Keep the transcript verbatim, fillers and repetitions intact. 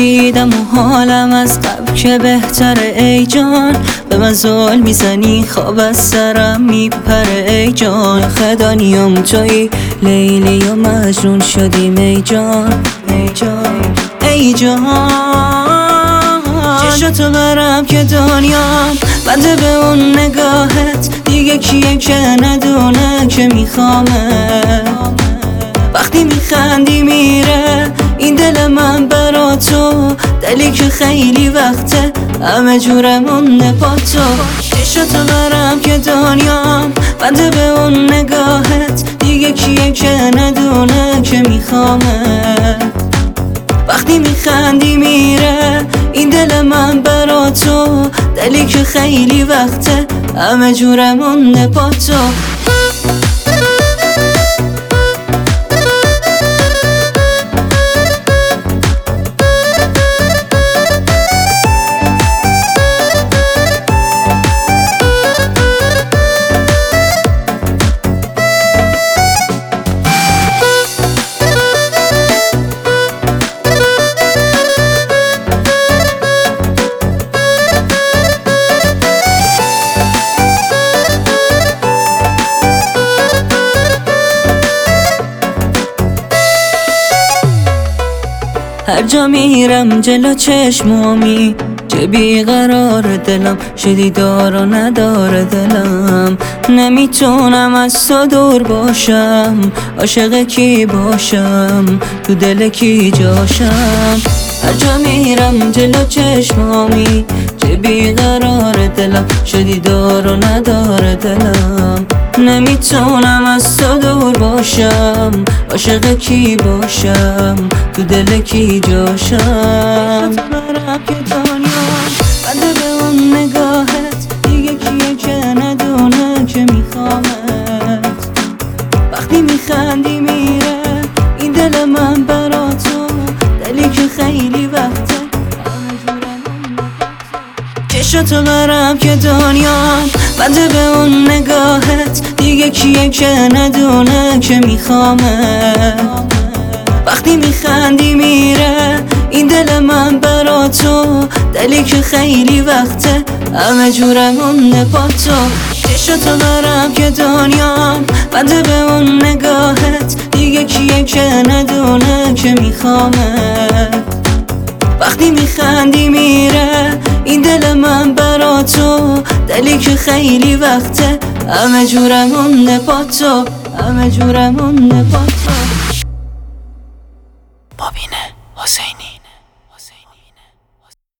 رسیدم و حالم از قبل که بهتره ای جان. به من ظلم میزنی خواب از سرم میپره ای جان. خدانیم توی لیلی و مجنون شدیم ای جان ای جان ای جان. چشاتو برم که دنیام بنده به اون نگاهت، دیگه کیه که ندونه که میخوامه. وقتی میخندی میره این دل من برا تو، دلی که خیلی وقته همه جورمون با تو. چشاتو برم که دنیام بنده به اون نگاهت، دیگه کیه که ندونه که میخوامه. وقتی میخندی میره این دل من برا تو، دلی که خیلی وقته همه جورمون با تو. هر جا میرم جلو چشمامی چه بیقرار دلم، شدی دار و نداره دلم. نمیتونم از تو دور باشم، عاشق کی باشم تو دل کی جاشم. هر جا میرم جلو چشمامی چه بیقرار دلم، شدی دار و نداره دلم. نمیتونم از تو دور باشم، عاشق کی باشم تو دل کی جاشم. برم که دنیا بنده به اون نگاهت، دیگه کیه که ندونه که میخوامت. وقتی میخندی میره این دل من برا تو، دلی که خیلی وقته چشاتو برم که دنیام بنده به اون نگاهت، دیگه کیه که ندونه که میخوامه. وقتی میخندی میره این دل من برا تو، دلی که خیلی وقته همه جورمون با تو. چشاتو برم که دنیام بنده به اون نگاهت، دیگه کیه که ندونه که میخوامه. وقتی میخندی میره این دل من برا تو، دلی که خیلی وقته همه جورمون با تو، همه جورمون با تو. مبین حسینی.